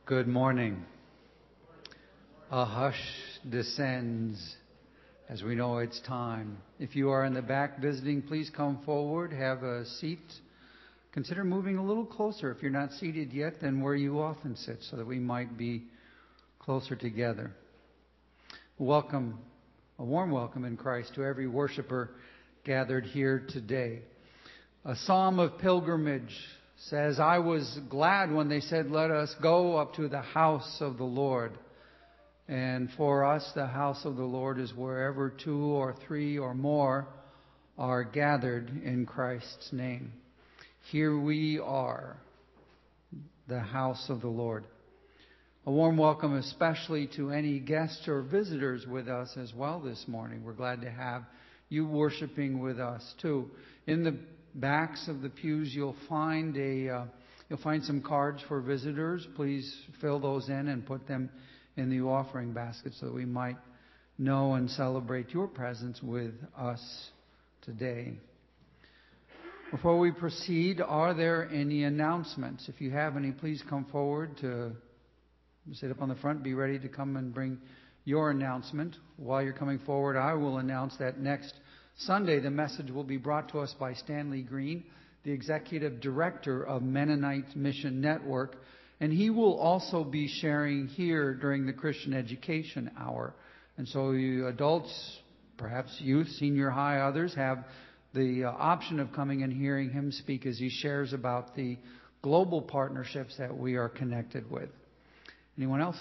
Good morning. A hush descends as we know it's time. If you are in the back visiting, please come forward, have a seat. Consider moving a little closer if you're not seated yet than where you often sit so that we might be closer together. Welcome, a warm welcome in Christ to every worshiper gathered here today. A psalm of pilgrimage says, I was glad when they said, let us go up to the house of the Lord. And for us, the house of the Lord is wherever 2 or 3 or more are gathered in Christ's name. Here we are, the house of the Lord. A warm welcome especially to any guests or visitors with us as well this morning. We're glad to have you worshiping with us too. In the backs of the pews, you'll find some cards for visitors. Please fill those in and put them in the offering basket so that we might know and celebrate your presence with us today. Before we proceed, are there any announcements? If you have any, please come forward to sit up on the front. Be ready to come and bring your announcement. While you're coming forward, I will announce that next Sunday, the message will be brought to us by Stanley Green, the Executive Director of Mennonite Mission Network, and he will also be sharing here during the Christian Education Hour. And so you adults, perhaps youth, senior high, others, have the option of coming and hearing him speak as he shares about the global partnerships that we are connected with. Anyone else?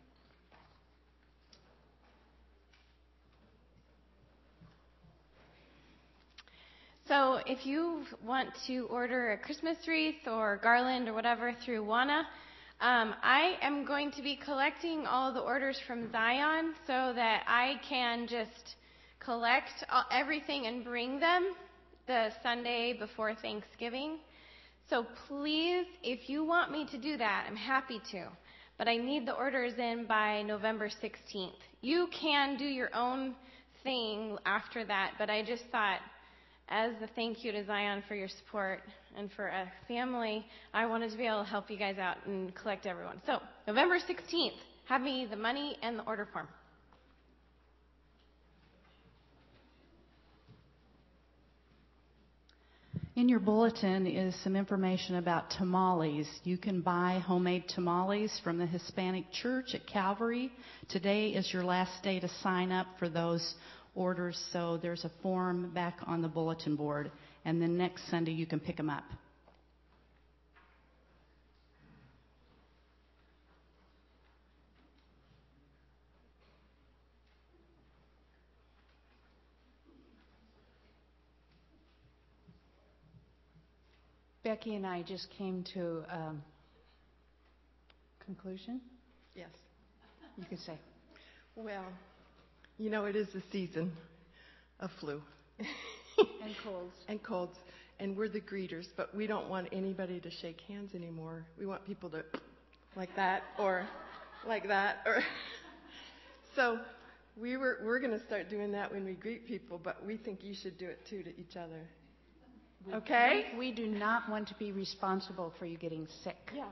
So if you want to order a Christmas wreath or garland or whatever through WANA, I am going to be collecting all the orders from Zion so that I can just collect everything and bring them the Sunday before Thanksgiving. So please, if you want me to do that, I'm happy to. But I need the orders in by November 16th. You can do your own thing after that, but I just thought, as a thank you to Zion for your support and for a family, I wanted to be able to help you guys out and collect everyone. So, November 16th, have me the money and the order form. In your bulletin is some information about tamales. You can buy homemade tamales from the Hispanic Church at Calvary. Today is your last day to sign up for those orders, so there's a form back on the bulletin board, and then next Sunday you can pick them up. Becky and I just came to conclusion. Yes. You could say. Well, you know, it is the season of flu. And colds. And colds. And we're the greeters, but we don't want anybody to shake hands anymore. We want people to like that or like that. Or so we're going to start doing that when we greet people, but we think you should do it too to each other. Okay? We do not want to be responsible for you getting sick. Yeah.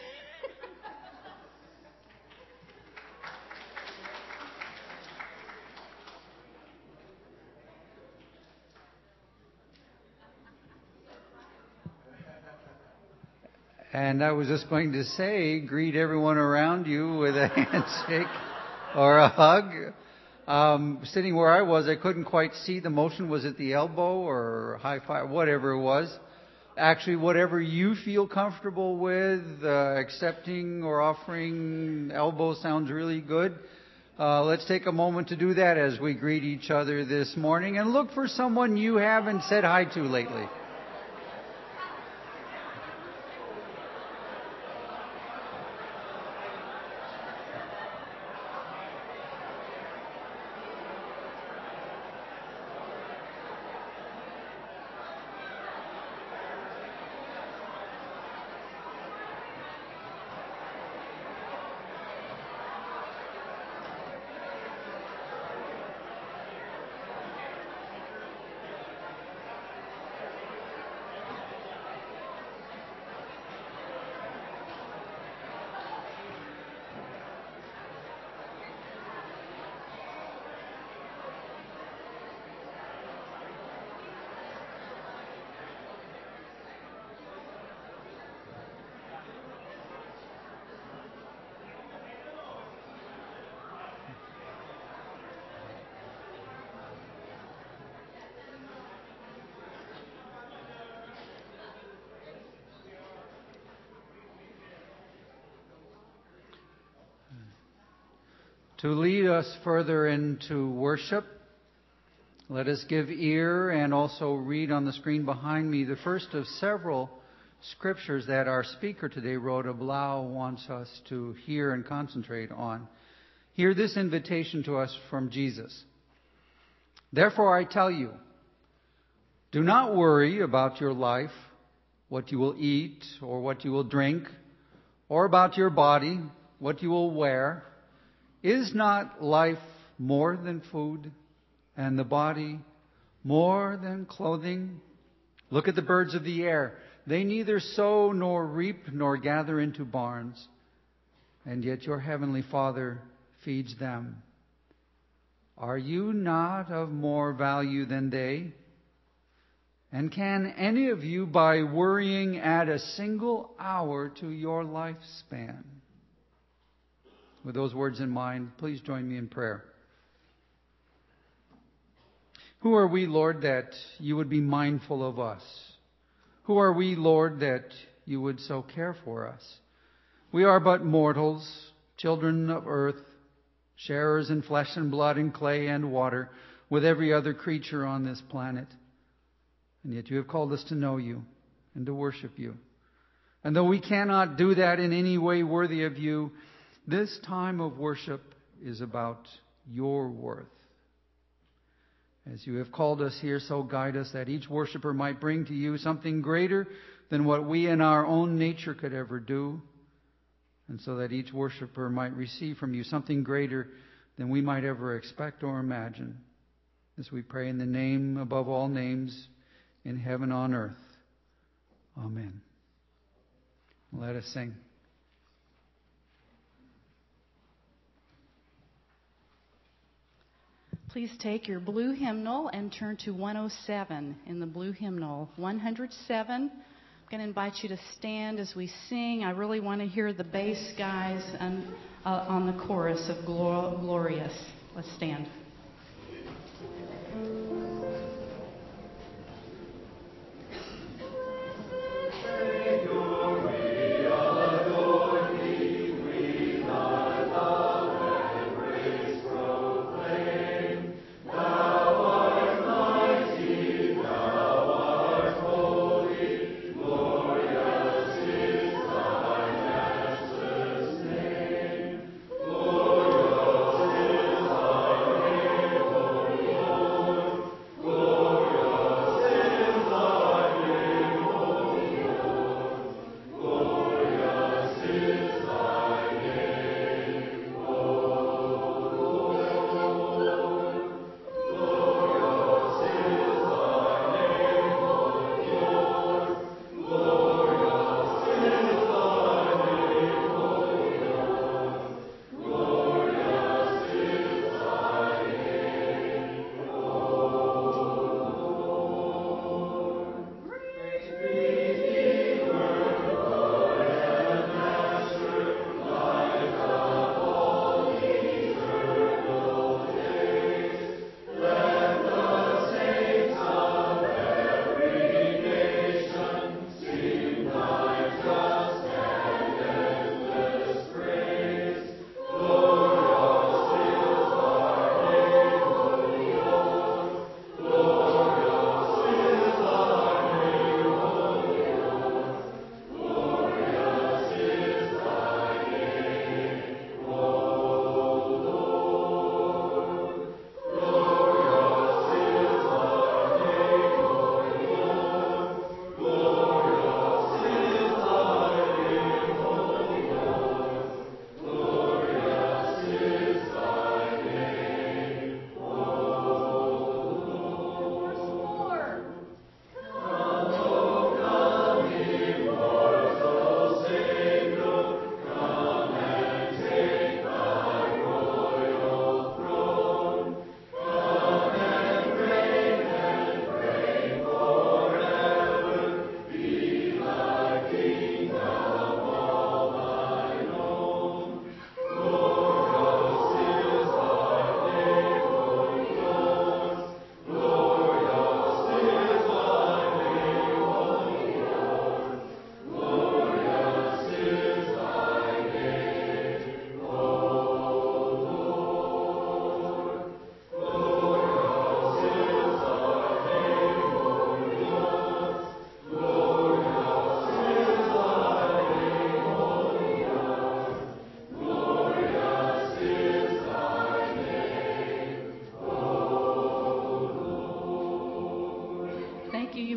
And I was just going to say, greet everyone around you with a handshake or a hug. Sitting where I was, I couldn't quite see the motion. Was it the elbow or high five? Whatever it was. Actually, whatever you feel comfortable with, accepting or offering. Elbow sounds really good. Let's take a moment to do that as we greet each other this morning. And look for someone you haven't said hi to lately. to lead us further into worship. Let us give ear and also read on the screen behind me the first of several scriptures that our speaker today, Rhoda Blau, wants us to hear and concentrate on. Hear this invitation to us from Jesus. Therefore I tell you, do not worry about your life, what you will eat or what you will drink, or about your body, what you will wear. Is not life more than food, and the body more than clothing? Look at the birds of the air. They neither sow nor reap nor gather into barns, and yet your heavenly Father feeds them. Are you not of more value than they? And can any of you, by worrying, add a single hour to your lifespan? With those words in mind, please join me in prayer. Who are we, Lord, that you would be mindful of us? Who are we, Lord, that you would so care for us? We are but mortals, children of earth, sharers in flesh and blood and clay and water, with every other creature on this planet. And yet you have called us to know you and to worship you. And though we cannot do that in any way worthy of you, this time of worship is about your worth. As you have called us here, so guide us that each worshiper might bring to you something greater than what we in our own nature could ever do, and so that each worshiper might receive from you something greater than we might ever expect or imagine. As we pray in the name above all names, in heaven, on earth. Amen. Let us sing. Please take your blue hymnal and turn to 107 in the blue hymnal. 107. I'm going to invite you to stand as we sing. I really want to hear the bass guys on the chorus of Glorious. Let's stand. Glorious is thy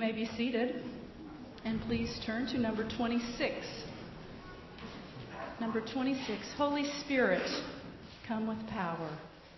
may be seated. And please turn to number 26. Number 26, Holy Spirit, come with power.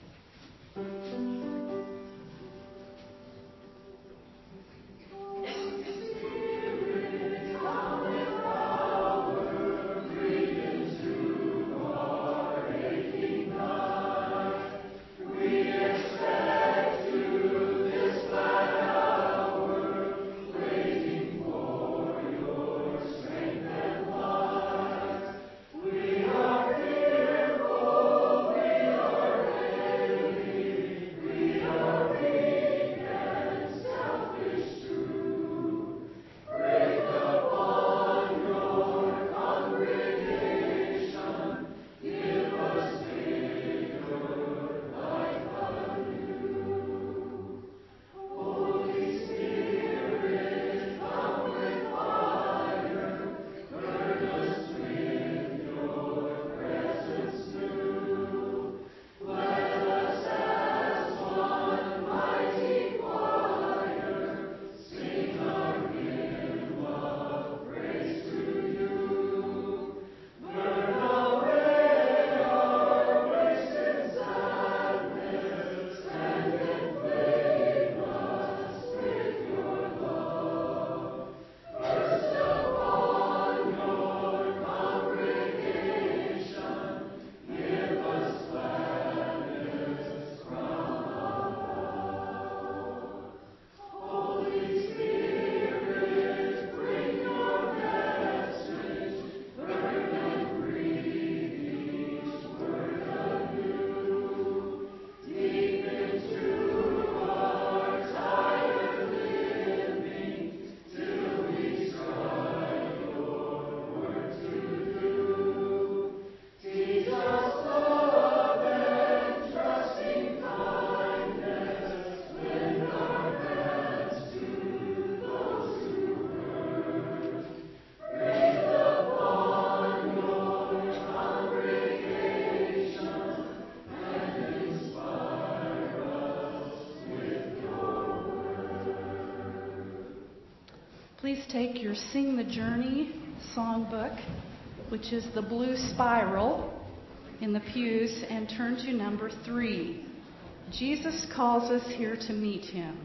Please take your Sing the Journey songbook, which is the blue spiral in the pews, and turn to number 3. Jesus calls us here to meet him.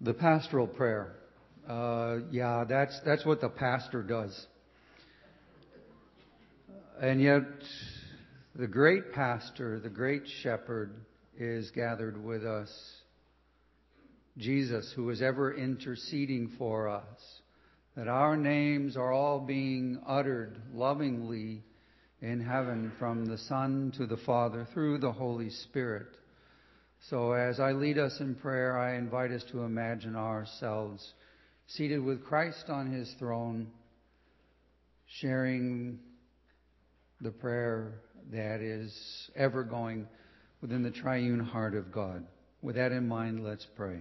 The pastoral prayer. That's what the pastor does. And yet, the great pastor, the great shepherd, is gathered with us. Jesus, who is ever interceding for us, that our names are all being uttered lovingly in heaven from the Son to the Father through the Holy Spirit. So as I lead us in prayer, I invite us to imagine ourselves seated with Christ on his throne, sharing the prayer that is ever going within the triune heart of God. With that in mind, let's pray.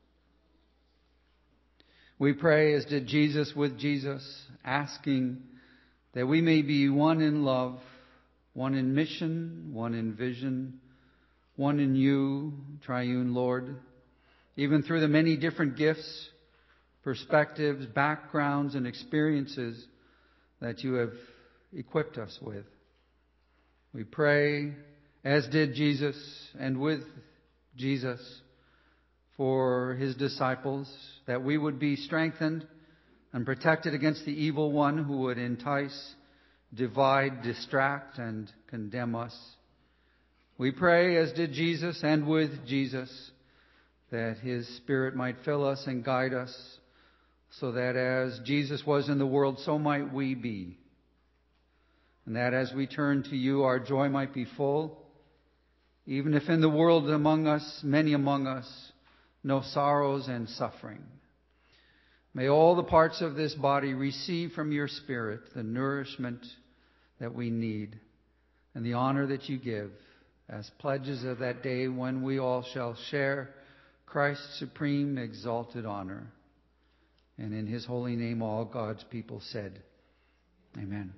We pray as did Jesus with Jesus, asking that we may be one in love, one in mission, one in vision, one in you, triune Lord, even through the many different gifts, perspectives, backgrounds, and experiences that you have equipped us with. We pray, as did Jesus and with Jesus, for his disciples, that we would be strengthened and protected against the evil one who would entice, divide, distract, and condemn us. We pray, as did Jesus and with Jesus, that his Spirit might fill us and guide us, so that as Jesus was in the world, so might we be. And that as we turn to you, our joy might be full, even if in the world among us, many among us, know sorrows and suffering. May all the parts of this body receive from your Spirit the nourishment that we need and the honor that you give as pledges of that day when we all shall share Christ's supreme exalted honor. And in his holy name all God's people said, Amen.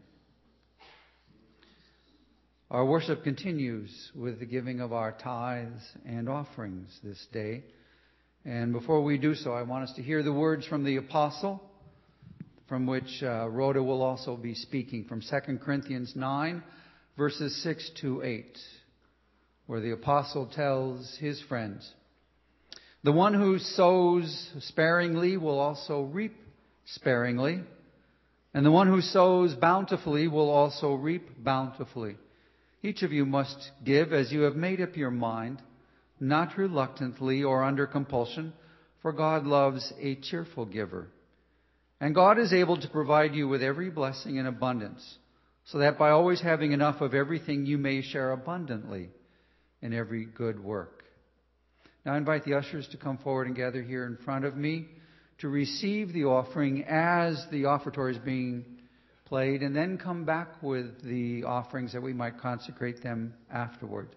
Our worship continues with the giving of our tithes and offerings this day. And before we do so, I want us to hear the words from the apostle, from which Rhoda will also be speaking, from 2 Corinthians 9, verses 6 to 8, where the apostle tells his friends, "The one who sows sparingly will also reap sparingly, and the one who sows bountifully will also reap bountifully. Each of you must give as you have made up your mind, not reluctantly or under compulsion, for God loves a cheerful giver. And God is able to provide you with every blessing in abundance, so that by always having enough of everything you may share abundantly in every good work." Now I invite the ushers to come forward and gather here in front of me to receive the offering as the offertory is being played, and then come back with the offerings that we might consecrate them afterward.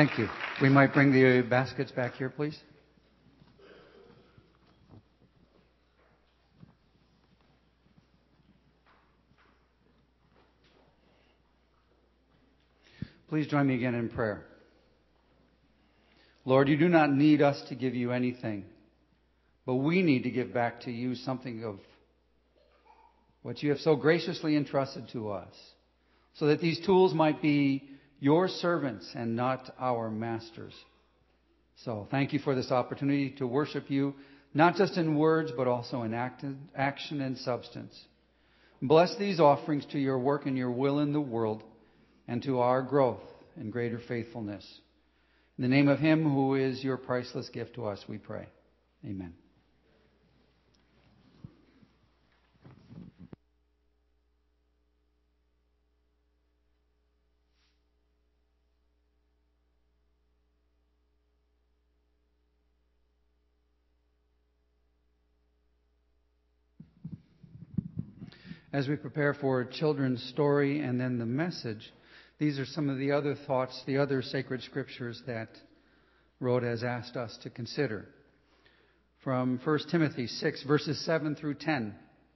Thank you. We might bring the baskets back here, please. Please join me again in prayer. Lord, you do not need us to give you anything, but we need to give back to you something of what you have so graciously entrusted to us, so that these tools might be your servants and not our masters. So thank you for this opportunity to worship you, not just in words, but also in action and substance. Bless these offerings to your work and your will in the world, and to our growth and greater faithfulness. In the name of him who is your priceless gift to us, we pray. Amen. As we prepare for children's story and then the message, these are some of the other thoughts, the other sacred scriptures that Rhoda has asked us to consider. From 1 Timothy 6, verses 7 through 10.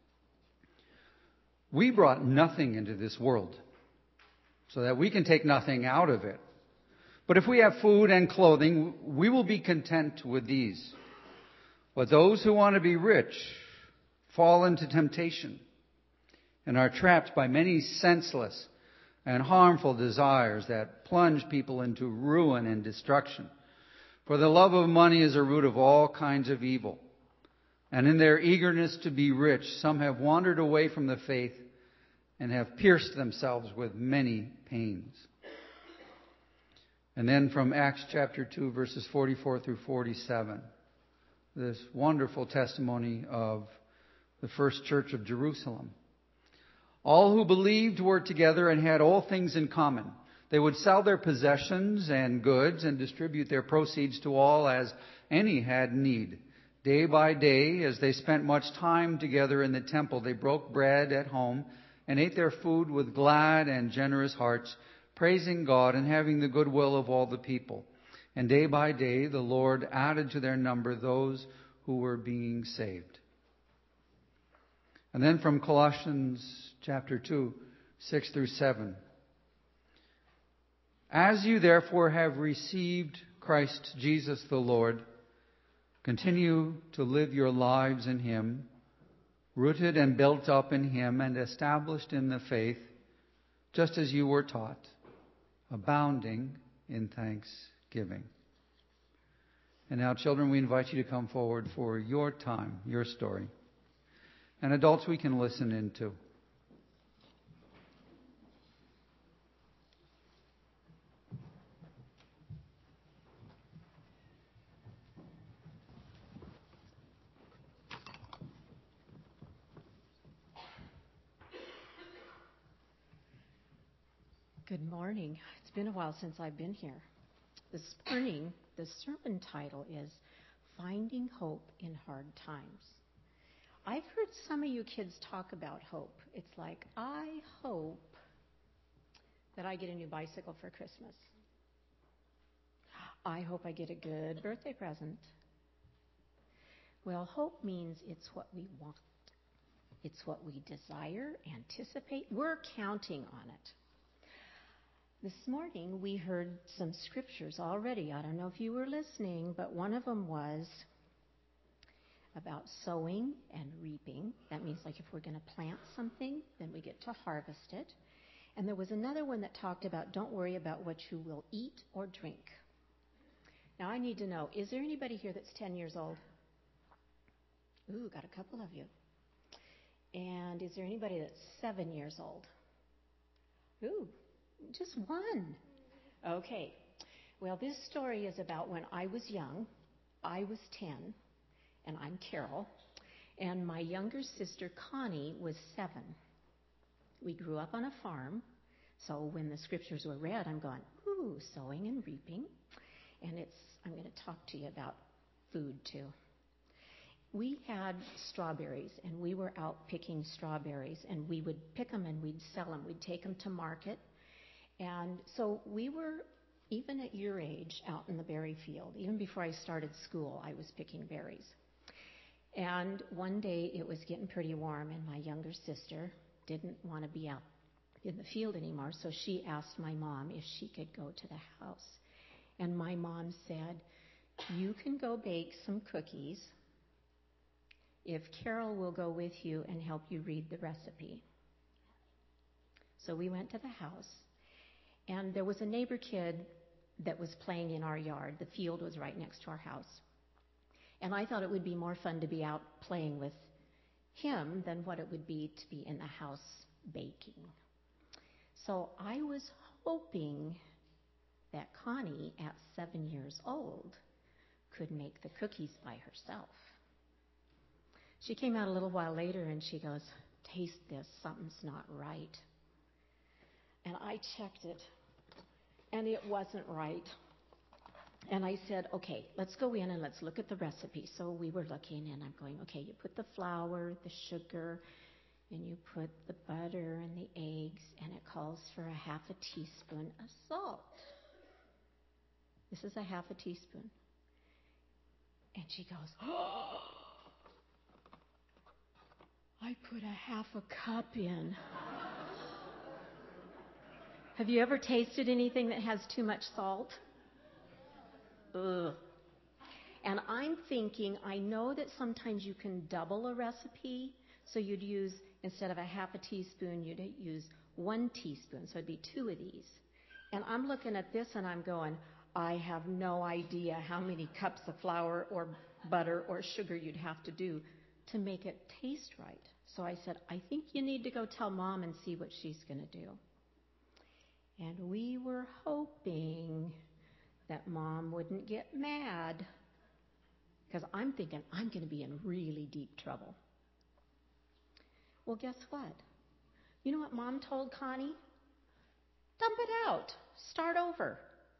We brought nothing into this world, so that we can take nothing out of it. But if we have food and clothing, we will be content with these. But those who want to be rich fall into temptation and are trapped by many senseless and harmful desires that plunge people into ruin and destruction. For the love of money is a root of all kinds of evil. And in their eagerness to be rich, some have wandered away from the faith and have pierced themselves with many pains. And then from Acts chapter 2, verses 44 through 47, this wonderful testimony of the first church of Jerusalem. All who believed were together and had all things in common. They would sell their possessions and goods and distribute their proceeds to all as any had need. Day by day, as they spent much time together in the temple, they broke bread at home and ate their food with glad and generous hearts, praising God and having the goodwill of all the people. And day by day, the Lord added to their number those who were being saved. And then from Colossians chapter 2, 6 through 7. As you therefore have received Christ Jesus the Lord, continue to live your lives in him, rooted and built up in him and established in the faith, just as you were taught, abounding in thanksgiving. And now, children, we invite you to come forward for your time, your story. And adults, we can listen in too. Good morning. It's been a while since I've been here. This morning, the sermon title is Finding Hope in Hard Times. I've heard some of you kids talk about hope. It's like, I hope that I get a new bicycle for Christmas. I hope I get a good birthday present. Well, hope means it's what we want. It's what we desire, anticipate. We're counting on it. This morning, we heard some scriptures already. I don't know if you were listening, but one of them was about sowing and reaping. That means like if we're going to plant something, then we get to harvest it. And there was another one that talked about don't worry about what you will eat or drink. Now, I need to know, is there anybody here that's 10 years old? Ooh, got a couple of you. And is there anybody that's 7 years old? Ooh, just one. Okay. Well, this story is about when I was young. I was 10, and I'm Carol. And my younger sister, Connie, was 7. We grew up on a farm. So when the scriptures were read, I'm going, ooh, sowing and reaping. And I'm going to talk to you about food, too. We had strawberries, and we were out picking strawberries, and we would pick them and we'd sell them. We'd take them to market. And so we were even at your age, out in the berry field, even before I started school, I was picking berries. And one day it was getting pretty warm, and my younger sister didn't want to be out in the field anymore, so she asked my mom if she could go to the house. And my mom said, "You can go bake some cookies if Carol will go with you and help you read the recipe." So we went to the house, and there was a neighbor kid that was playing in our yard. The field was right next to our house. And I thought it would be more fun to be out playing with him than what it would be to be in the house baking. So I was hoping that Connie, at 7 years old, could make the cookies by herself. She came out a little while later and she goes, "Taste this, something's not right." And I checked it, and it wasn't right. And I said, "Okay, let's go in and let's look at the recipe." So we were looking, and I'm going, "Okay, you put the flour, the sugar, and you put the butter and the eggs, and it calls for a half a teaspoon of salt." This is a half a teaspoon. And she goes, "Oh, I put a half a cup in." Have you ever tasted anything that has too much salt? Ugh. And I'm thinking, I know that sometimes you can double a recipe, so you'd use, instead of a half a teaspoon, you'd use 1 teaspoon, so it'd be 2 of these. And I'm looking at this and I'm going, I have no idea how many cups of flour or butter or sugar you'd have to do to make it taste right. So I said, "I think you need to go tell Mom and see what she's going to do." And we were hoping that Mom wouldn't get mad, because I'm thinking I'm going to be in really deep trouble. Well, guess what? You know what Mom told Connie? Dump it out. Start over.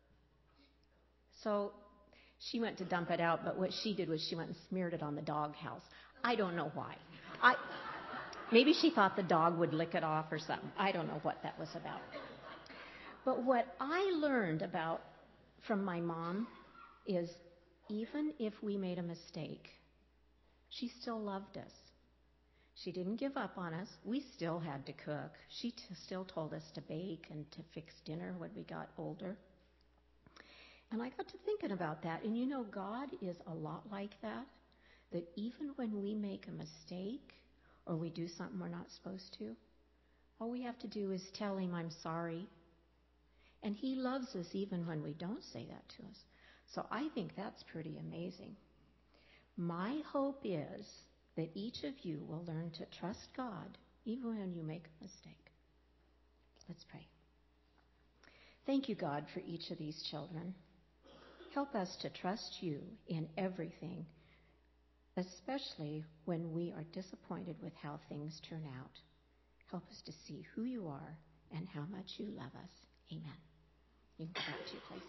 So she went to dump it out, but what she did was she went and smeared it on the doghouse. I don't know why. Maybe she thought the dog would lick it off or something. I don't know what that was about. But what I learned from my mom is, even if we made a mistake, she still loved us. She didn't give up on us. We still had to cook. She still told us to bake and to fix dinner when we got older. And I got to thinking about that. And you know, God is a lot like that, that even when we make a mistake or we do something we're not supposed to, all we have to do is tell Him, "I'm sorry." And He loves us even when we don't say that to us. So I think that's pretty amazing. My hope is that each of you will learn to trust God even when you make a mistake. Let's pray. Thank you, God, for each of these children. Help us to trust You in everything, especially when we are disappointed with how things turn out. Help us to see who You are and how much You love us. Amen. You can go back to your places.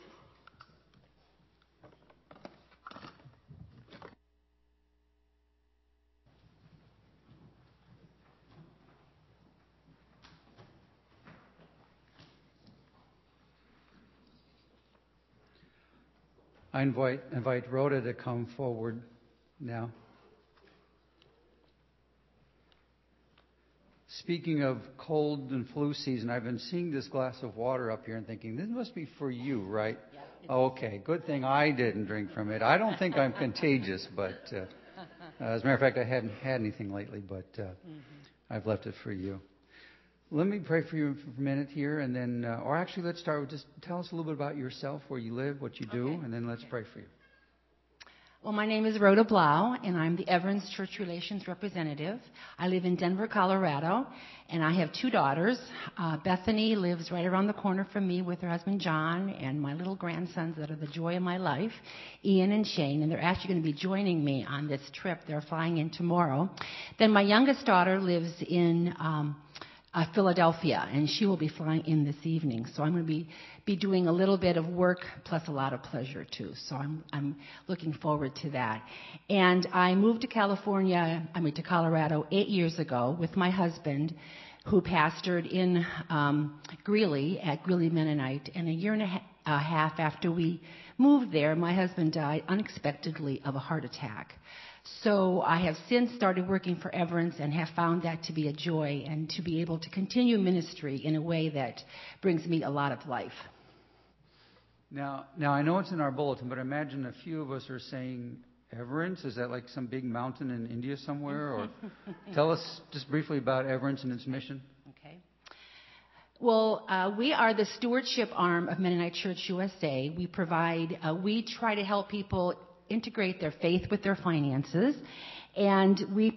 I invite Rhoda to come forward now. Speaking of cold and flu season, I've been seeing this glass of water up here and thinking, this must be for you, right? Okay, good thing I didn't drink from it. I don't think I'm contagious, but as a matter of fact, I hadn't had anything lately, but I've left it for you. Let me pray for you for a minute here, and then, or actually, let's start with just tell us a little bit about yourself, where you live, what you do, and then let's pray for you. Well, my name is Rhoda Blau, and I'm the Everins Church Relations Representative. I live in Denver, Colorado, and I have 2 daughters. Bethany lives right around the corner from me with her husband, John, and my little grandsons that are the joy of my life, Ian and Shane, and they're actually going to be joining me on this trip. They're flying in tomorrow. Then my youngest daughter lives in Philadelphia, and she will be flying in this evening. So I'm going to be doing a little bit of work plus a lot of pleasure too. So I'm looking forward to that. And I moved to Colorado 8 years ago with my husband, who pastored in Greeley at Greeley Mennonite. And a half after we moved there, my husband died unexpectedly of a heart attack. So I have since started working for Everence and have found that to be a joy and to be able to continue ministry in a way that brings me a lot of life. Now I know it's in our bulletin, but imagine a few of us are saying Everence. Is that like some big mountain in India somewhere? Or tell us just briefly about Everence and its mission. Okay. Well, we are the stewardship arm of Mennonite Church USA. We try to help people integrate their faith with their finances, and we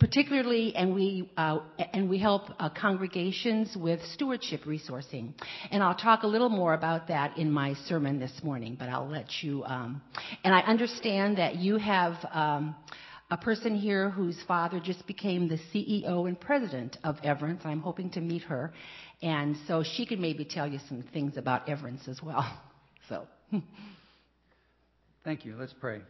help congregations with stewardship resourcing. And I'll talk a little more about that in my sermon this morning, but I'll let you. And I understand that you have a person here whose father just became the CEO and president of Everence. I'm hoping to meet her, and so she can maybe tell you some things about Everence as well. So, thank you. Let's pray.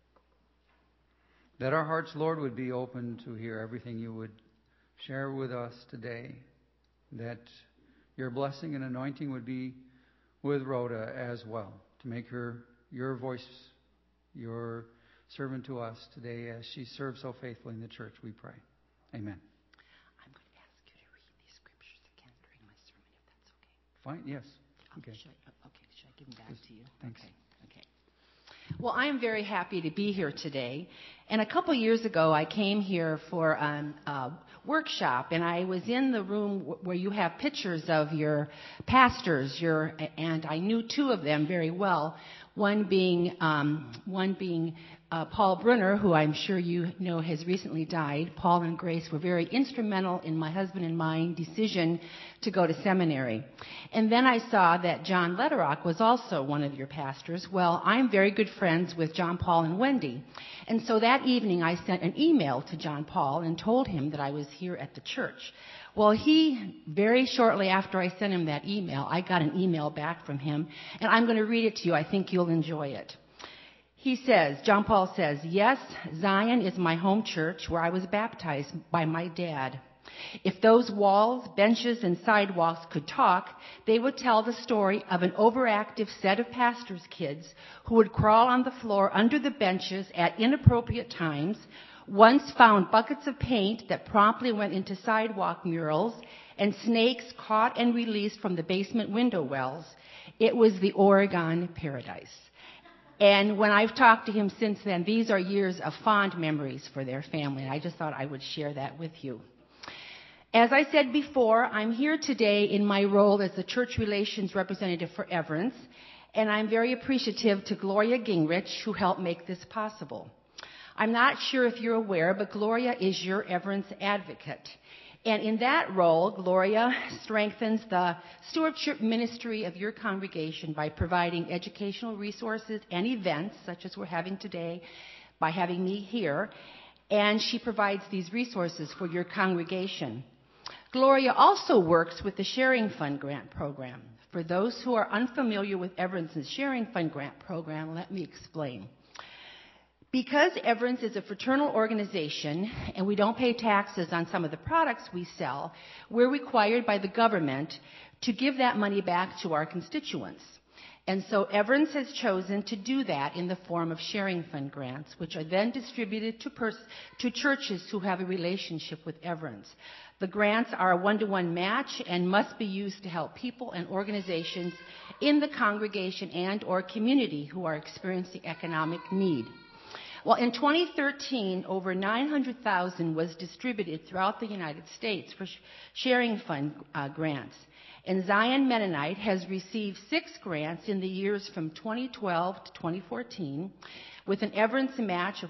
That our hearts, Lord, would be open to hear everything you would share with us today. That your blessing and anointing would be with Rhoda as well, to make her your voice, your servant to us today as she serves so faithfully in the church, we pray. Amen. I'm going to ask you to read these scriptures again during my sermon, if that's okay. Fine, yes. Okay. Should I give them back to you? Thanks. Okay. Well, I am very happy to be here today. And a couple years ago, I came here for a workshop, and I was in the room where you have pictures of your pastors, and I knew two of them very well. One being Paul Brunner, who I'm sure you know has recently died. Paul and Grace were very instrumental in my husband and my decision to go to seminary. And then I saw that John Lederock was also one of your pastors. Well, I'm very good friends with John Paul and Wendy. And so that evening I sent an email to John Paul and told him that I was here at the church. Well, very shortly after I sent him that email, I got an email back from him, and I'm going to read it to you. I think you'll enjoy it. John Paul says, "Yes, Zion is my home church where I was baptized by my dad. If those walls, benches, and sidewalks could talk, they would tell the story of an overactive set of pastors' kids who would crawl on the floor under the benches at inappropriate times, once found buckets of paint that promptly went into sidewalk murals, and snakes caught and released from the basement window wells. It was the Oregon paradise." And when I've talked to him since then, these are years of fond memories for their family. And I just thought I would share that with you. As I said before, I'm here today in my role as the church relations representative for Everence. And I'm very appreciative to Gloria Gingrich, who helped make this possible. I'm not sure if you're aware, but Gloria is your Everence advocate. And in that role, Gloria strengthens the stewardship ministry of your congregation by providing educational resources and events, such as we're having today, by having me here. And she provides these resources for your congregation. Gloria also works with the Sharing Fund Grant Program. For those who are unfamiliar with Everence's Sharing Fund Grant Program, let me explain. Because Everence is a fraternal organization and we don't pay taxes on some of the products we sell, we're required by the government to give that money back to our constituents. And so Everence has chosen to do that in the form of sharing fund grants, which are then distributed to churches who have a relationship with Everence. The grants are a one-to-one match and must be used to help people and organizations in the congregation and or community who are experiencing economic need. Well, in 2013, over $900,000 was distributed throughout the United States for sharing fund grants. And Zion Mennonite has received 6 grants in the years from 2012 to 2014, with an Everence match of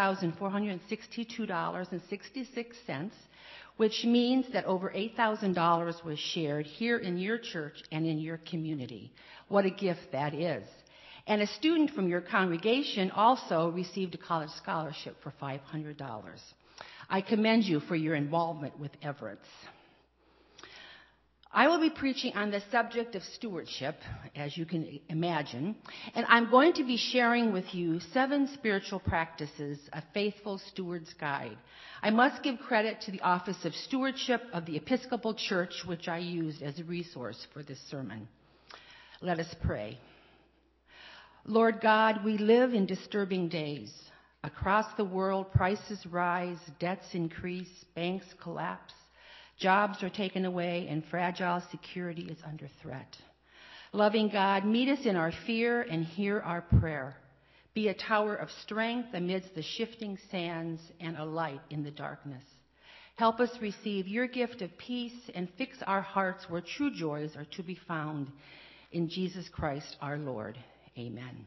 $4,462.66, which means that over $8,000 was shared here in your church and in your community. What a gift that is. And a student from your congregation also received a college scholarship for $500. I commend you for your involvement with Everence. I will be preaching on the subject of stewardship, as you can imagine, and I'm going to be sharing with you 7 spiritual practices, a faithful steward's guide. I must give credit to the Office of Stewardship of the Episcopal Church, which I used as a resource for this sermon. Let us pray. Lord God, we live in disturbing days. Across the world, prices rise, debts increase, banks collapse, jobs are taken away, and fragile security is under threat. Loving God, meet us in our fear and hear our prayer. Be a tower of strength amidst the shifting sands and a light in the darkness. Help us receive your gift of peace and fix our hearts where true joys are to be found. In Jesus Christ our Lord. Amen.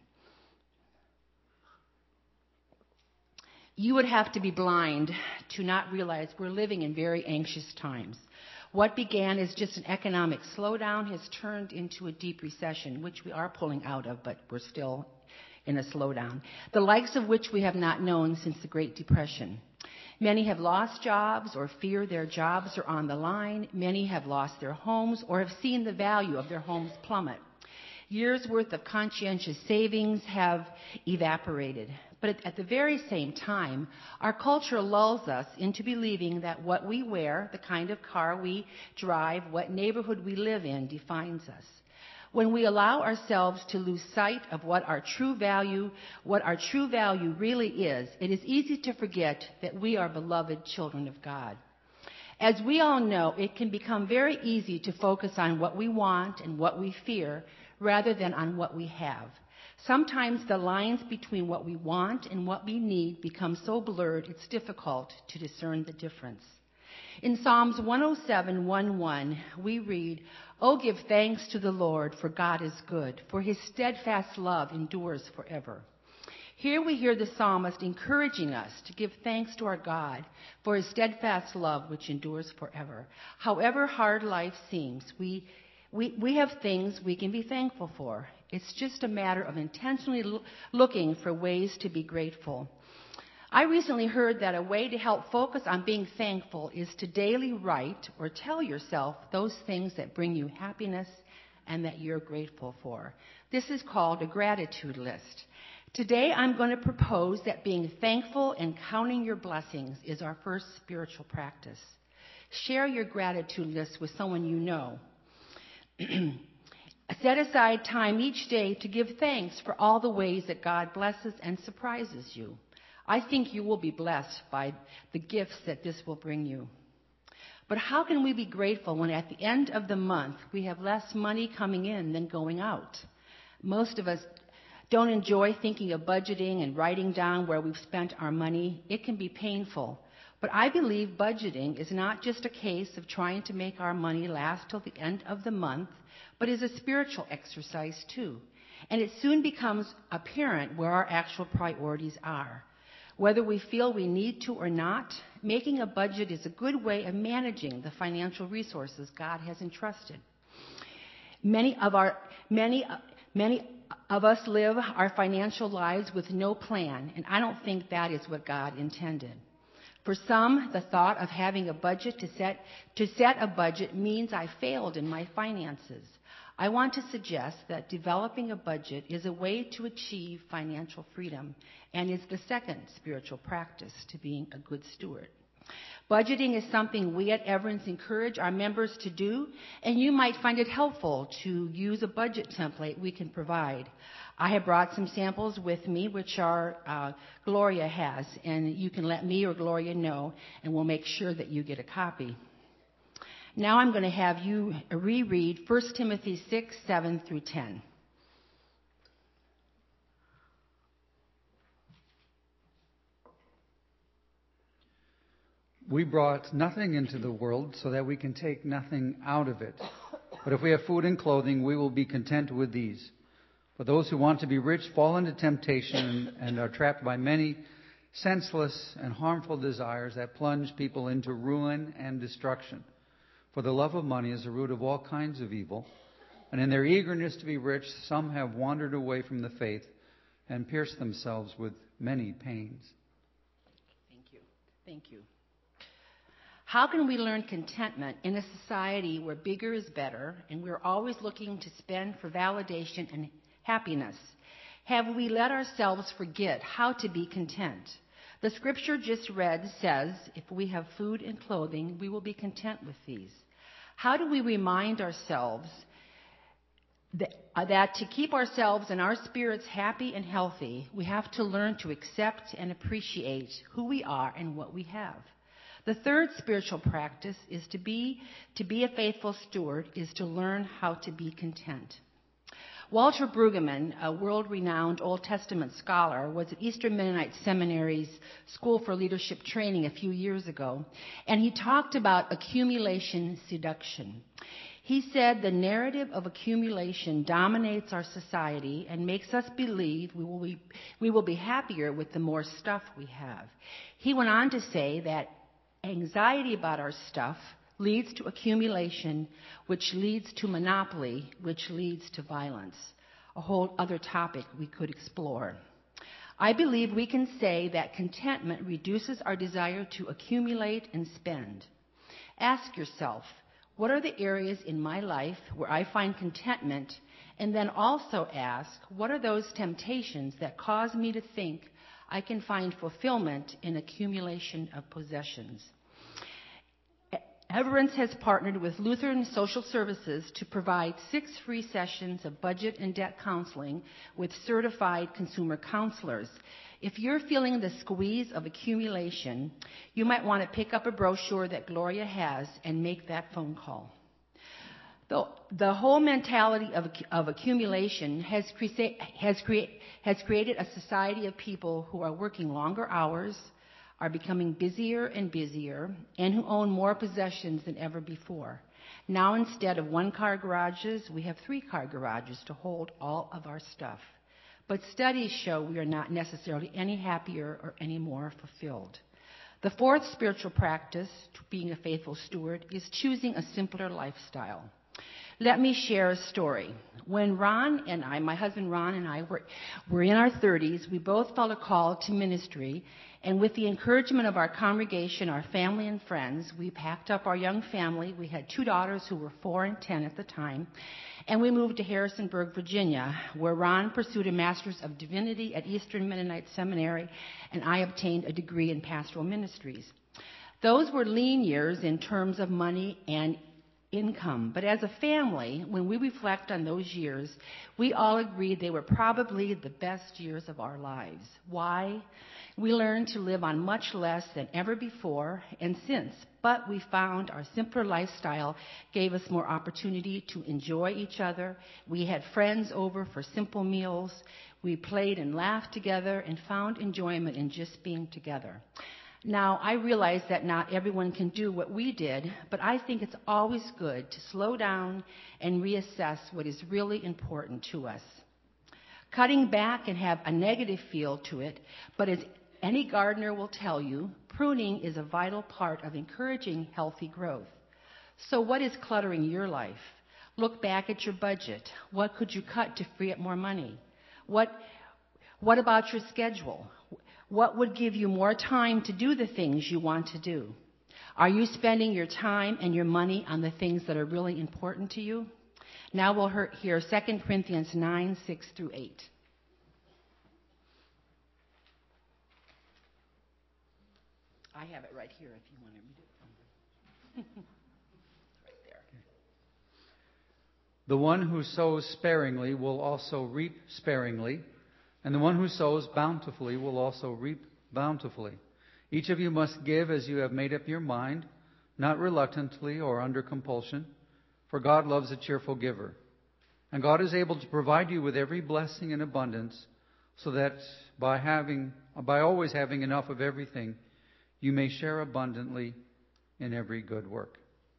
You would have to be blind to not realize we're living in very anxious times. What began as just an economic slowdown has turned into a deep recession, which we are pulling out of, but we're still in a slowdown, the likes of which we have not known since the Great Depression. Many have lost jobs or fear their jobs are on the line. Many have lost their homes or have seen the value of their homes plummet. Years' worth of conscientious savings have evaporated. But at the very same time, our culture lulls us into believing that what we wear, the kind of car we drive, what neighborhood we live in defines us. When we allow ourselves to lose sight of what our true value really is, it is easy to forget that we are beloved children of God. As we all know, it can become very easy to focus on what we want and what we fear rather than on what we have. Sometimes the lines between what we want and what we need become so blurred it's difficult to discern the difference. In Psalms 107:1-1, we read, "Oh, give thanks to the Lord, for God is good, for his steadfast love endures forever." Here we hear the psalmist encouraging us to give thanks to our God for his steadfast love which endures forever. However hard life seems, we have things we can be thankful for. It's just a matter of intentionally looking for ways to be grateful. I recently heard that a way to help focus on being thankful is to daily write or tell yourself those things that bring you happiness and that you're grateful for. This is called a gratitude list. Today I'm going to propose that being thankful and counting your blessings is our first spiritual practice. Share your gratitude list with someone you know. Set aside time each day to give thanks for all the ways that God blesses and surprises you. I think you will be blessed by the gifts that this will bring you. But how can we be grateful when at the end of the month we have less money coming in than going out? Most of us don't enjoy thinking of budgeting and writing down where we've spent our money. It can be painful. But I believe budgeting is not just a case of trying to make our money last till the end of the month, but is a spiritual exercise too. And it soon becomes apparent where our actual priorities are. Whether we feel we need to or not, making a budget is a good way of managing the financial resources God has entrusted. Many of us live our financial lives with no plan, and I don't think that is what God intended. For some, the thought of having a budget to set a budget means I failed in my finances. I want to suggest that developing a budget is a way to achieve financial freedom and is the second spiritual practice to being a good steward. Budgeting is something we at Everence encourage our members to do, and you might find it helpful to use a budget template we can provide. I have brought some samples with me, which Gloria has, and you can let me or Gloria know, and we'll make sure that you get a copy. Now I'm going to have you reread 1 Timothy 6:7-10. We brought nothing into the world so that we can take nothing out of it. But if we have food and clothing, we will be content with these. But those who want to be rich fall into temptation and are trapped by many senseless and harmful desires that plunge people into ruin and destruction. For the love of money is the root of all kinds of evil. And in their eagerness to be rich, some have wandered away from the faith and pierced themselves with many pains. Thank you. How can we learn contentment in a society where bigger is better and we're always looking to spend for validation and happiness? Have we let ourselves forget how to be content? The scripture just read says, if we have food and clothing, we will be content with these. How do we remind ourselves that to keep ourselves and our spirits happy and healthy, we have to learn to accept and appreciate who we are and what we have. The third spiritual practice is to be a faithful steward is to learn how to be content. Walter Brueggemann, a world-renowned Old Testament scholar, was at Eastern Mennonite Seminary's School for Leadership Training a few years ago, and he talked about accumulation seduction. He said the narrative of accumulation dominates our society and makes us believe we will be happier with the more stuff we have. He went on to say that anxiety about our stuff leads to accumulation, which leads to monopoly, which leads to violence. A whole other topic we could explore. I believe we can say that contentment reduces our desire to accumulate and spend. Ask yourself, what are the areas in my life where I find contentment? And then also ask, what are those temptations that cause me to think I can find fulfillment in accumulation of possessions? Everence has partnered with Lutheran Social Services to provide 6 free sessions of budget and debt counseling with certified consumer counselors. If you're feeling the squeeze of accumulation, you might want to pick up a brochure that Gloria has and make that phone call. The whole mentality of accumulation has created a society of people who are working longer hours, are becoming busier and busier, and who own more possessions than ever before. Now, instead of 1-car garages, we have 3-car garages to hold all of our stuff. But studies show we are not necessarily any happier or any more fulfilled. The fourth spiritual practice, to being a faithful steward, is choosing a simpler lifestyle. Let me share a story. When Ron and I, my husband Ron and I, were in our 30s, we both felt a call to ministry, and with the encouragement of our congregation, our family and friends, we packed up our young family. We had 2 daughters who were 4 and 10 at the time, and we moved to Harrisonburg, Virginia, where Ron pursued a Master's of Divinity at Eastern Mennonite Seminary, and I obtained a degree in pastoral ministries. Those were lean years in terms of money and income. But as a family, when we reflect on those years, we all agreed they were probably the best years of our lives. Why? We learned to live on much less than ever before and since, but we found our simpler lifestyle gave us more opportunity to enjoy each other. We had friends over for simple meals. We played and laughed together and found enjoyment in just being together. Now, I realize that not everyone can do what we did, but I think it's always good to slow down and reassess what is really important to us. Cutting back can have a negative feel to it, but as any gardener will tell you, pruning is a vital part of encouraging healthy growth. So what is cluttering your life? Look back at your budget. What could you cut to free up more money? What about your schedule? What would give you more time to do the things you want to do? Are you spending your time and your money on the things that are really important to you? Now we'll hear 2 Corinthians 9, 6 through 8. I have it right here if you want to read it. Right there. The one who sows sparingly will also reap sparingly, and the one who sows bountifully will also reap bountifully. Each of you must give as you have made up your mind, not reluctantly or under compulsion, for God loves a cheerful giver. And God is able to provide you with every blessing in abundance, so that by always having enough of everything, you may share abundantly in every good work.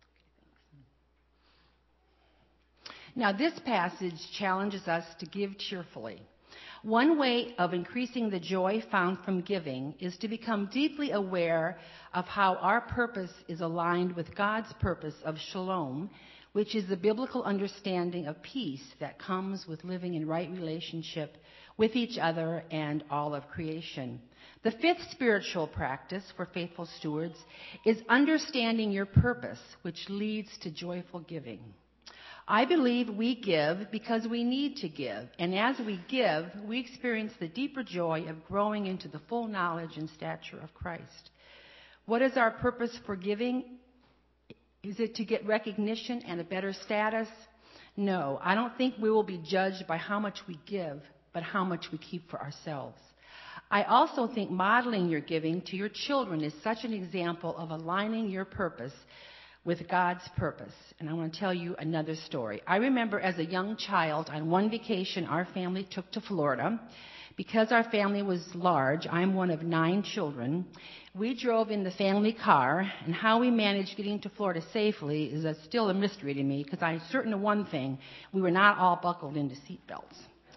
Now, this passage challenges us to give cheerfully. One way of increasing the joy found from giving is to become deeply aware of how our purpose is aligned with God's purpose of shalom, which is the biblical understanding of peace that comes with living in right relationship with each other and all of creation. The fifth spiritual practice for faithful stewards is understanding your purpose, which leads to joyful giving. I believe we give because we need to give, and as we give, we experience the deeper joy of growing into the full knowledge and stature of Christ. What is our purpose for giving? Is it to get recognition and a better status? No, I don't think we will be judged by how much we give, but how much we keep for ourselves. I also think modeling your giving to your children is such an example of aligning your purpose with God's purpose. And I want to tell you another story. I remember as a young child, on one vacation our family took to Florida. Because our family was large, I'm one of 9 children, we drove in the family car, and how we managed getting to Florida safely is still a mystery to me, because I'm certain of one thing: we were not all buckled into seatbelts.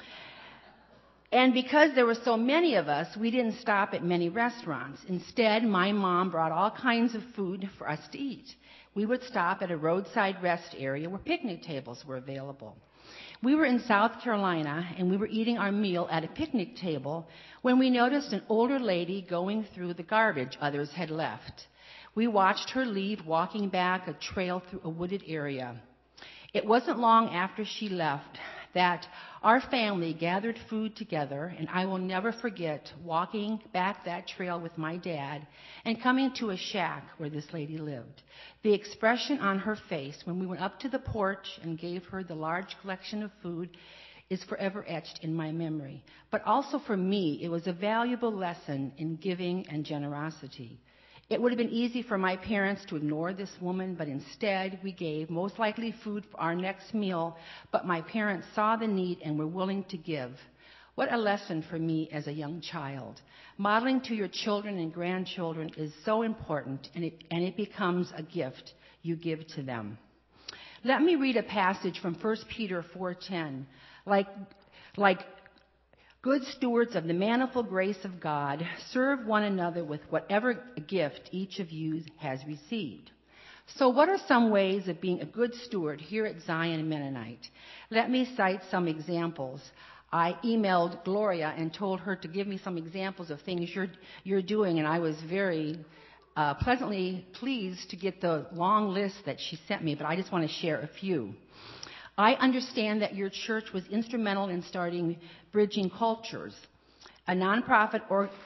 And because there were so many of us, we didn't stop at many restaurants. Instead, my mom brought all kinds of food for us to eat. We would stop at a roadside rest area where picnic tables were available. We were in South Carolina, and we were eating our meal at a picnic table when we noticed an older lady going through the garbage others had left. We watched her leave, walking back a trail through a wooded area. It wasn't long after she left that our family gathered food together, and I will never forget walking back that trail with my dad and coming to a shack where this lady lived. The expression on her face when we went up to the porch and gave her the large collection of food is forever etched in my memory. But also for me, it was a valuable lesson in giving and generosity. It would have been easy for my parents to ignore this woman, but instead we gave, most likely food for our next meal, but my parents saw the need and were willing to give. What a lesson for me as a young child. Modeling to your children and grandchildren is so important, and it becomes a gift you give to them. Let me read a passage from 1 Peter 4:10. Like good stewards of the manifold grace of God, serve one another with whatever gift each of you has received. So what are some ways of being a good steward here at Zion Mennonite? Let me cite some examples. I emailed Gloria and told her to give me some examples of things you're doing, and I was very pleasantly pleased to get the long list that she sent me, but I just want to share a few. I understand that your church was instrumental in starting Bridging Cultures, a nonprofit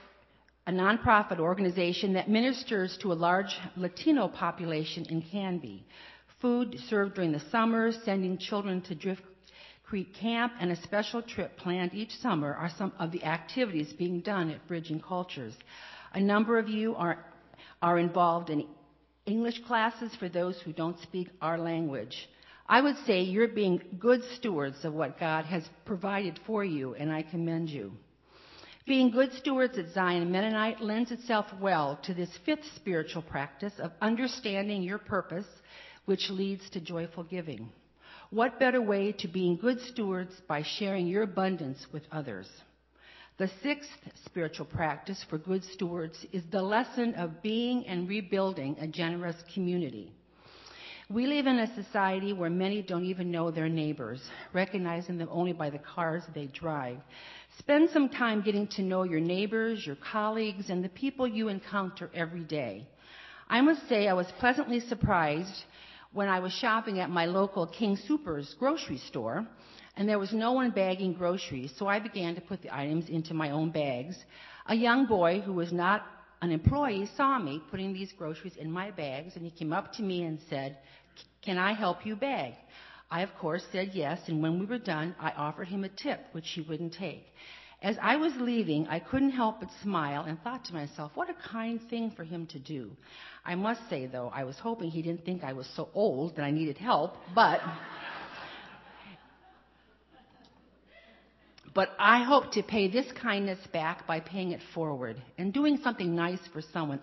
organization that ministers to a large Latino population in Canby. Food served during the summer, sending children to Drift Creek Camp, and a special trip planned each summer are some of the activities being done at Bridging Cultures. A number of you are involved in English classes for those who don't speak our language. I would say you're being good stewards of what God has provided for you, and I commend you. Being good stewards at Zion Mennonite lends itself well to this 5th spiritual practice of understanding your purpose, which leads to joyful giving. What better way to being good stewards by sharing your abundance with others? The 6th spiritual practice for good stewards is the lesson of being and rebuilding a generous community. We live in a society where many don't even know their neighbors, recognizing them only by the cars they drive. Spend some time getting to know your neighbors, your colleagues, and the people you encounter every day. I must say I was pleasantly surprised when I was shopping at my local King Soopers grocery store, and there was no one bagging groceries, so I began to put the items into my own bags. A young boy who was not an employee saw me putting these groceries in my bags, and he came up to me and said, "Can I help you bag?" I, of course, said yes, and when we were done, I offered him a tip, which he wouldn't take. As I was leaving, I couldn't help but smile and thought to myself, what a kind thing for him to do. I must say, though, I was hoping he didn't think I was so old that I needed help, but I hope to pay this kindness back by paying it forward and doing something nice for someone.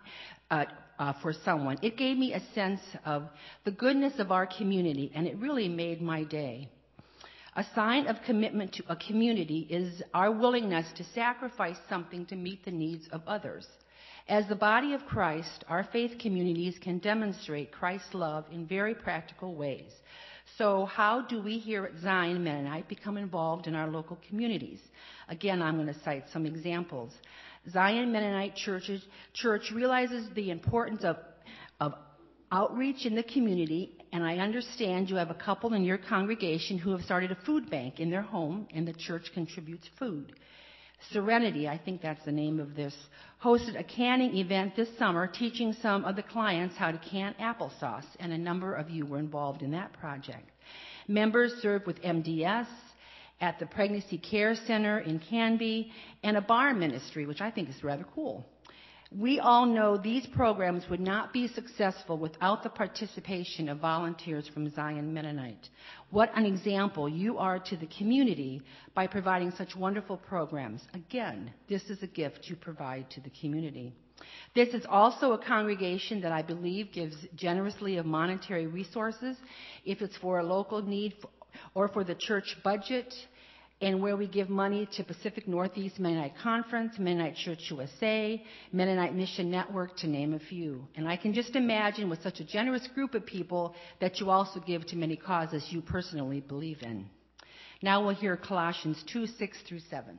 It gave me a sense of the goodness of our community, and it really made my day. A sign of commitment to a community is our willingness to sacrifice something to meet the needs of others. As the body of Christ, our faith communities can demonstrate Christ's love in very practical ways. So how do we here at Zion Mennonite become involved in our local communities? Again, I'm going to cite some examples. Zion Mennonite Church realizes the importance of outreach in the community, and I understand you have a couple in your congregation who have started a food bank in their home, and the church contributes food. Serenity, I think that's the name of this, hosted a canning event this summer teaching some of the clients how to can applesauce, and a number of you were involved in that project. Members serve with MDS at the Pregnancy Care Center in Canby and a bar ministry, which I think is rather cool. We all know these programs would not be successful without the participation of volunteers from Zion Mennonite. What an example you are to the community by providing such wonderful programs. Again, this is a gift you provide to the community. This is also a congregation that I believe gives generously of monetary resources if it's for a local need or for the church budget, and where we give money to Pacific Northeast Mennonite Conference, Mennonite Church USA, Mennonite Mission Network, to name a few. And I can just imagine with such a generous group of people that you also give to many causes you personally believe in. Now we'll hear Colossians 2:6-7.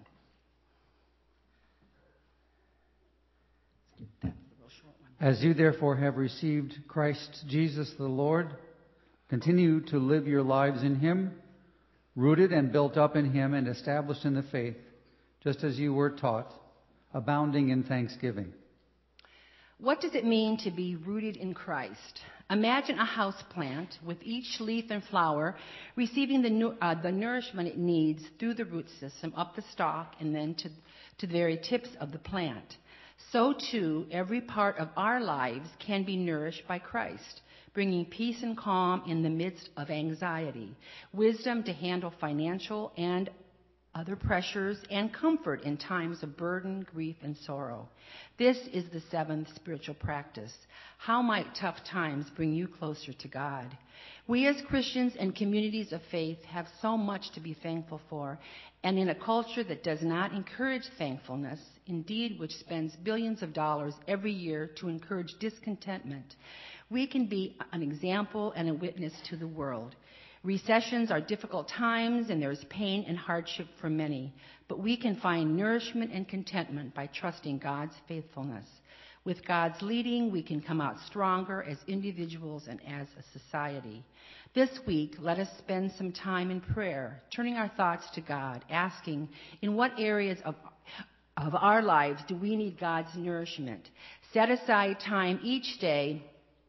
As you therefore have received Christ Jesus the Lord, continue to live your lives in Him, rooted and built up in Him and established in the faith, just as you were taught, abounding in thanksgiving. What does it mean to be rooted in Christ? Imagine a house plant with each leaf and flower receiving the nourishment it needs through the root system up the stalk and then to the very tips of the plant. So too, every part of our lives can be nourished by Christ, bringing peace and calm in the midst of anxiety, wisdom to handle financial and other pressures, and comfort in times of burden, grief, and sorrow. This is the seventh spiritual practice. How might tough times bring you closer to God? We as Christians and communities of faith have so much to be thankful for, and in a culture that does not encourage thankfulness, indeed which spends billions of dollars every year to encourage discontentment, we can be an example and a witness to the world. Recessions are difficult times, and there is pain and hardship for many, but we can find nourishment and contentment by trusting God's faithfulness. With God's leading, we can come out stronger as individuals and as a society. This week, let us spend some time in prayer, turning our thoughts to God, asking, in what areas of our lives do we need God's nourishment? Set aside time each day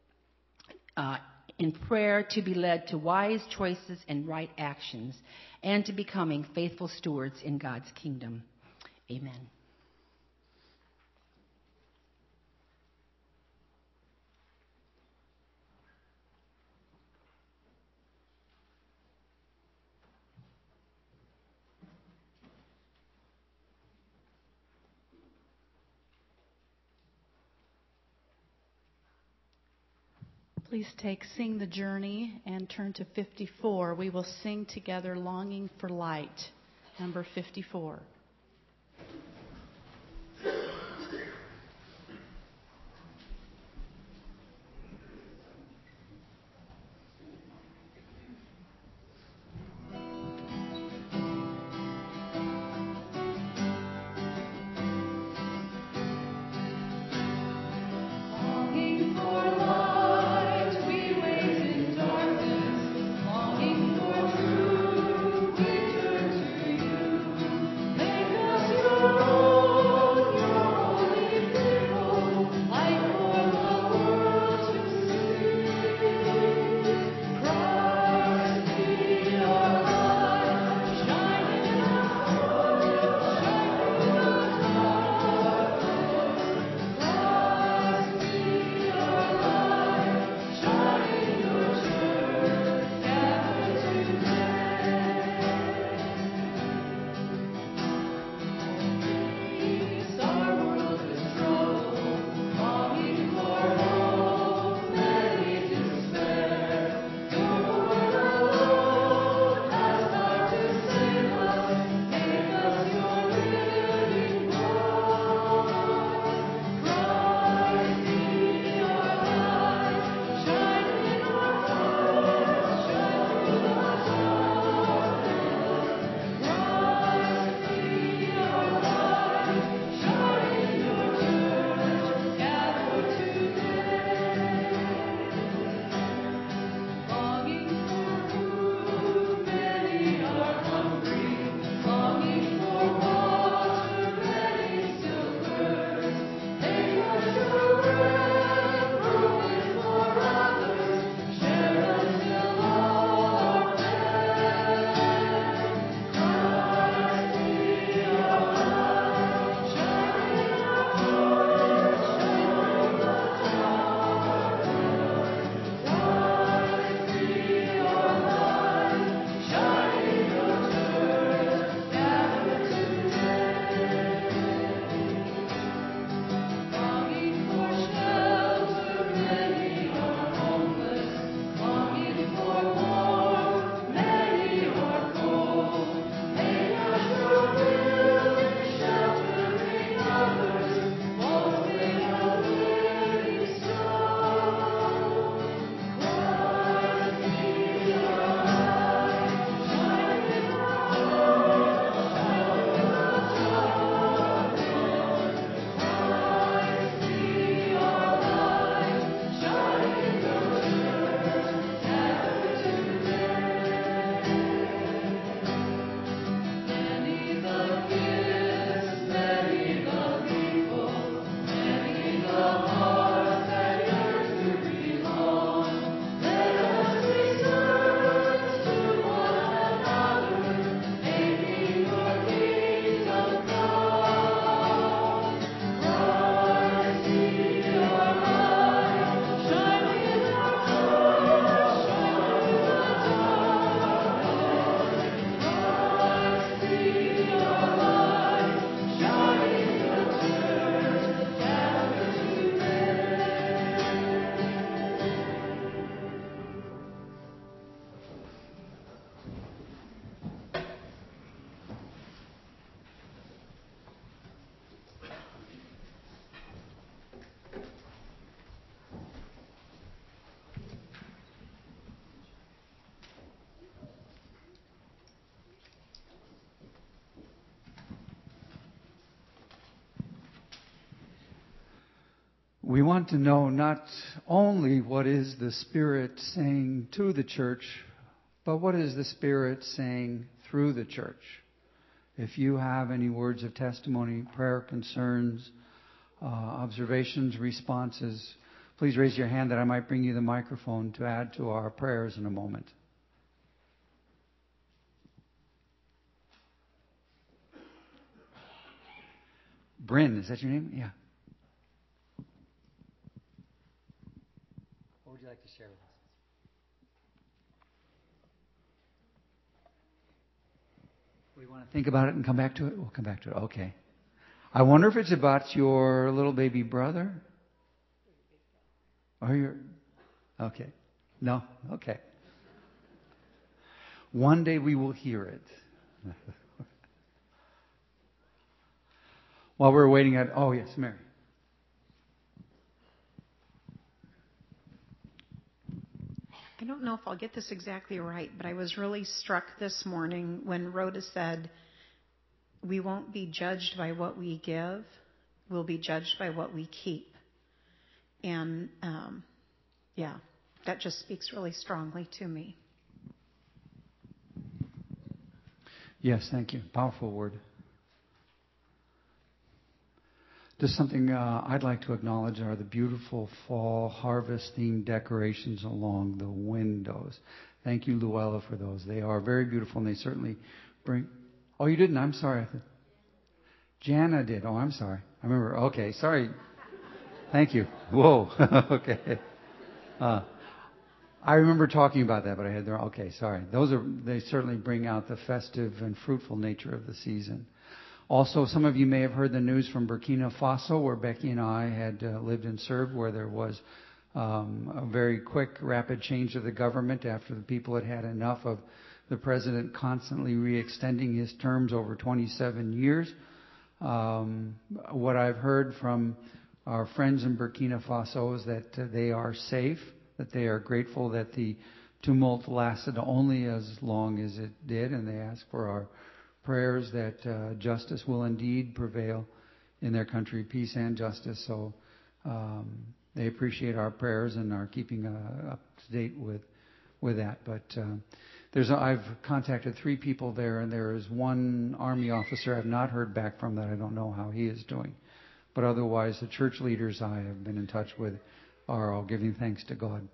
in prayer to be led to wise choices and right actions, and to becoming faithful stewards in God's kingdom. Amen. Please Sing the Journey and turn to 54. We will sing together Longing for Light, number 54. Longing for truth, we turn to you. We want to know not only what is the Spirit saying to the church, but what is the Spirit saying through the church. If you have any words of testimony, prayer, concerns, observations, responses, please raise your hand that I might bring you the microphone to add to our prayers in a moment. Bryn, is that your name? Yeah. What would you like to share with us? We want to think about it and come back to it? We'll come back to it. Okay. I wonder if it's about your little baby brother? Or your... Okay. No? Okay. One day we will hear it. While we're waiting at... Oh, yes, Mary. I don't know if I'll get this exactly right, but I was really struck this morning when Rhoda said, we won't be judged by what we give, we'll be judged by what we keep. And, that just speaks really strongly to me. Yes, thank you. Powerful word. Just something I'd like to acknowledge are the beautiful fall harvest-themed decorations along the windows. Thank you, Luella, for those. They are very beautiful, and they certainly bring... Oh, you didn't? I'm sorry. Jana did. Oh, I'm sorry. I remember. Okay, sorry. Thank you. Whoa. Okay. I remember talking about that, but I had the... Okay, sorry. They certainly bring out the festive and fruitful nature of the season. Also, some of you may have heard the news from Burkina Faso, where Becky and I had lived and served, where there was a very quick, rapid change of the government after the people had had enough of the president constantly re-extending his terms over 27 years. What I've heard from our friends in Burkina Faso is that they are safe, that they are grateful that the tumult lasted only as long as it did, and they ask for our prayers that justice will indeed prevail in their country, peace and justice. So they appreciate our prayers and are keeping up to date with that. But I've contacted 3 people there, and there is one Army officer I've not heard back from that I don't know how he is doing. But otherwise, the church leaders I have been in touch with are all giving thanks to God.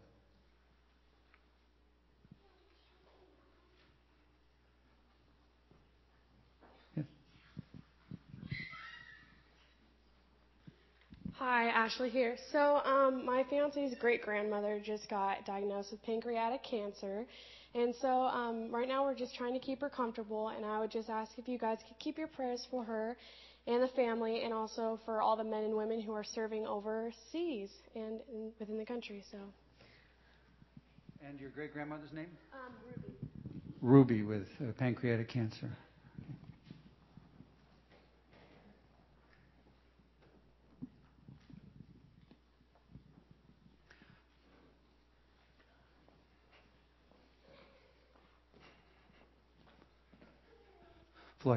Hi, Ashley here. So my fiance's great-grandmother just got diagnosed with pancreatic cancer. And so right now we're just trying to keep her comfortable. And I would just ask if you guys could keep your prayers for her and the family, and also for all the men and women who are serving overseas and within the country. So. And your great-grandmother's name? Ruby. Ruby with pancreatic cancer. Floyd.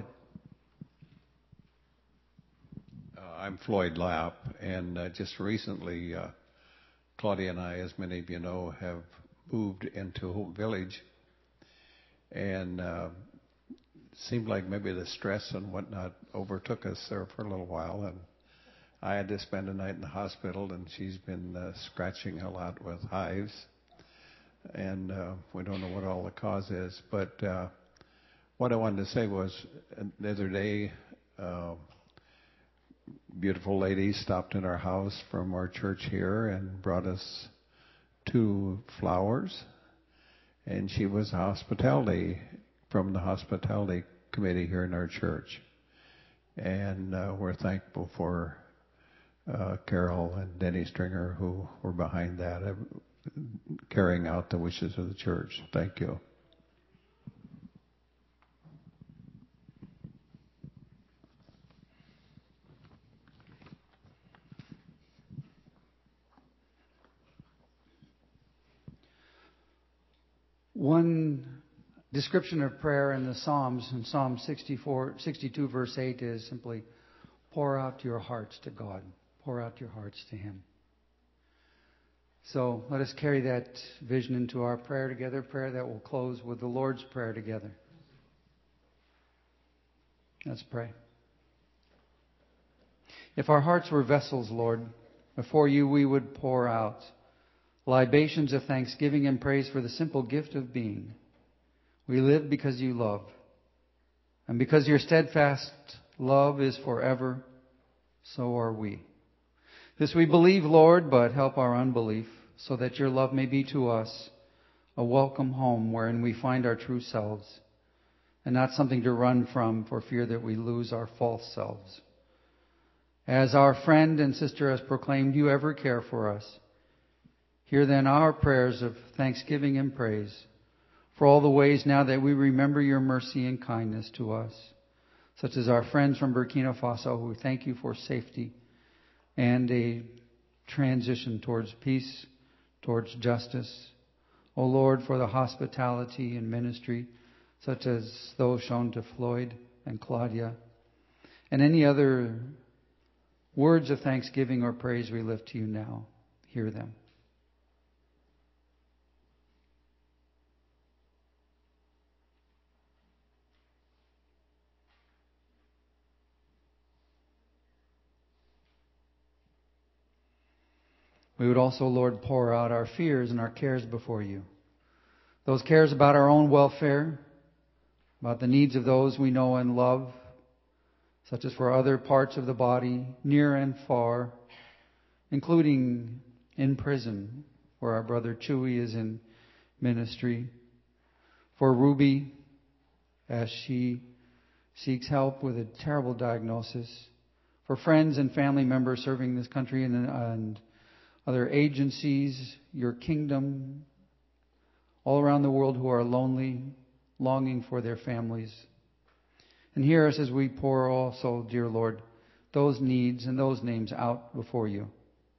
I'm Floyd Lapp, and just recently, Claudia and I, as many of you know, have moved into Hope Village, and seemed like maybe the stress and whatnot overtook us there for a little while, and I had to spend a night in the hospital, and she's been scratching a lot with hives, and we don't know what all the cause is, but what I wanted to say was, the other day, beautiful lady stopped in our house from our church here and brought us 2 flowers. And she was from the hospitality committee here in our church. And we're thankful for Carol and Denny Stringer, who were behind that, carrying out the wishes of the church. Thank you. One description of prayer in the Psalms, in Psalm 62, verse 8, is simply, pour out your hearts to God. Pour out your hearts to Him. So let us carry that vision into our prayer together, prayer that will close with the Lord's Prayer together. Let's pray. If our hearts were vessels, Lord, before you we would pour out libations of thanksgiving and praise for the simple gift of being. We live because you love. And because your steadfast love is forever, so are we. This we believe, Lord, but help our unbelief, so that your love may be to us a welcome home wherein we find our true selves, and not something to run from for fear that we lose our false selves. As our friend and sister has proclaimed, you ever care for us. Hear then our prayers of thanksgiving and praise for all the ways now that we remember your mercy and kindness to us, such as our friends from Burkina Faso who thank you for safety and a transition towards peace, towards justice. O Lord, for the hospitality and ministry, such as those shown to Floyd and Claudia, and any other words of thanksgiving or praise we lift to you now. Hear them. We would also, Lord, pour out our fears and our cares before you. Those cares about our own welfare, about the needs of those we know and love, such as for other parts of the body, near and far, including in prison, where our brother Chewy is in ministry. For Ruby, as she seeks help with a terrible diagnosis. For friends and family members serving this country and other agencies, your kingdom, all around the world who are lonely, longing for their families. And hear us as we pour also, dear Lord, those needs and those names out before you.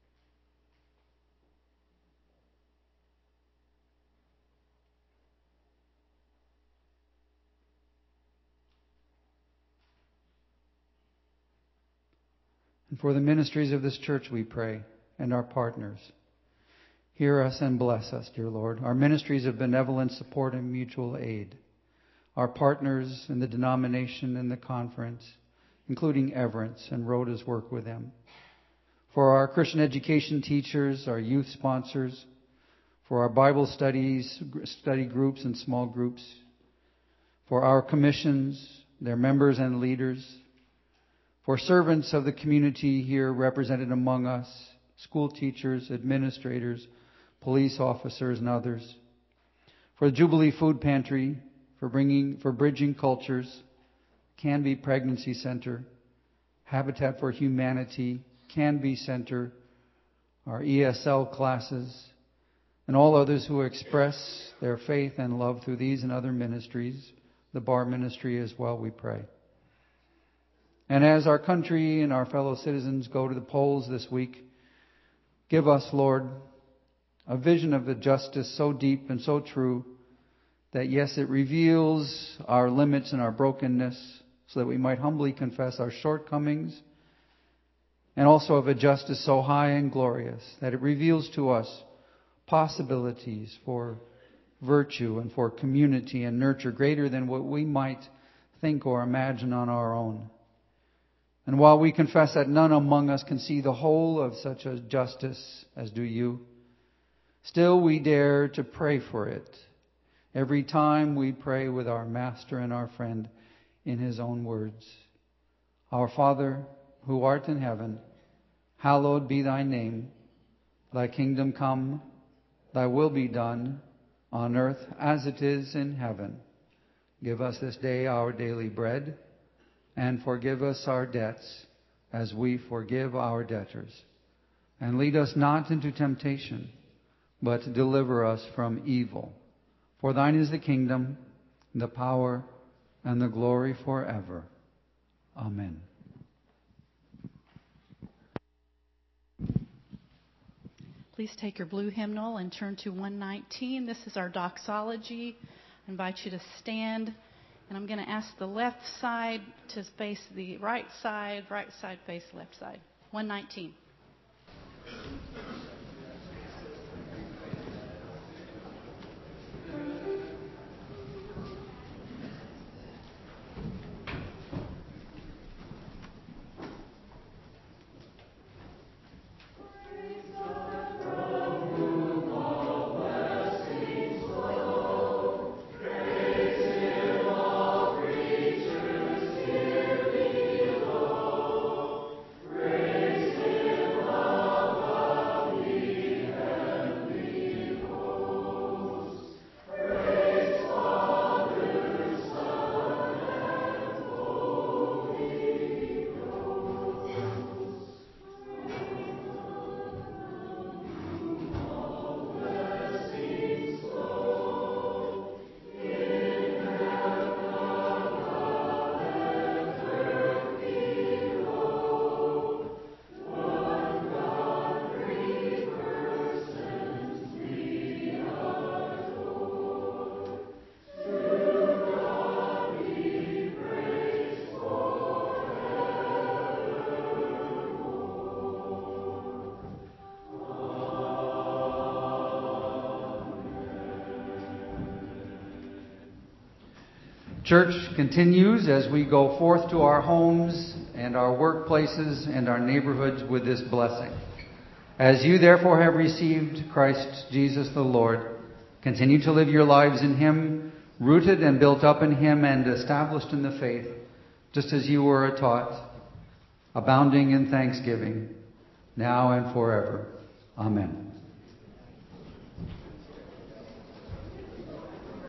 And for the ministries of this church we pray, and our partners. Hear us and bless us, dear Lord. Our ministries of benevolent support and mutual aid. Our partners in the denomination and the conference, including Everence and Rhoda's work with them. For our Christian education teachers, our youth sponsors. For our Bible studies, study groups and small groups. For our commissions, their members and leaders. For servants of the community here represented among us, school teachers, administrators, police officers, and others. For the Jubilee Food Pantry, for Bridging Cultures, Canby Pregnancy Center, Habitat for Humanity, Canby Center, our ESL classes, and all others who express their faith and love through these and other ministries, the Bar Ministry as well, we pray. And as our country and our fellow citizens go to the polls this week, give us, Lord, a vision of the justice so deep and so true that, yes, it reveals our limits and our brokenness so that we might humbly confess our shortcomings, and also of a justice so high and glorious that it reveals to us possibilities for virtue and for community and nurture greater than what we might think or imagine on our own. And while we confess that none among us can see the whole of such a justice as do you, still we dare to pray for it. Every time we pray with our Master and our friend in his own words. Our Father, who art in heaven, hallowed be thy name. Thy kingdom come, thy will be done, on earth as it is in heaven. Give us this day our daily bread, and forgive us our debts as we forgive our debtors. And lead us not into temptation, but deliver us from evil. For thine is the kingdom, the power, and the glory forever. Amen. Please take your blue hymnal and turn to 119. This is our doxology. I invite you to stand. And I'm going to ask the left side to face the right side face left side. 119. Church continues as we go forth to our homes and our workplaces and our neighborhoods with this blessing. As you therefore have received Christ Jesus the Lord, continue to live your lives in Him, rooted and built up in Him and established in the faith, just as you were taught, abounding in thanksgiving, now and forever. Amen.